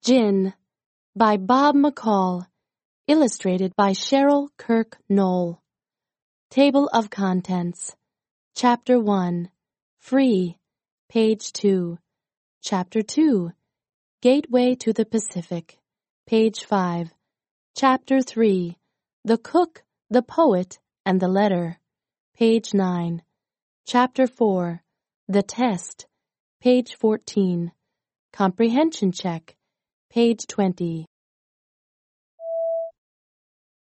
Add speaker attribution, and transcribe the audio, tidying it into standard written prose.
Speaker 1: Gin by Bob McCall, illustrated by Cheryl Kirk Knoll. Table of Contents. Chapter 1, Free, page 2. Chapter 2, Gateway to the Pacific, page 5. Chapter 3, The Cook, the Poet, and the Letter, page 9. Chapter 4, The Test, page 14. Comprehension Check, page 20.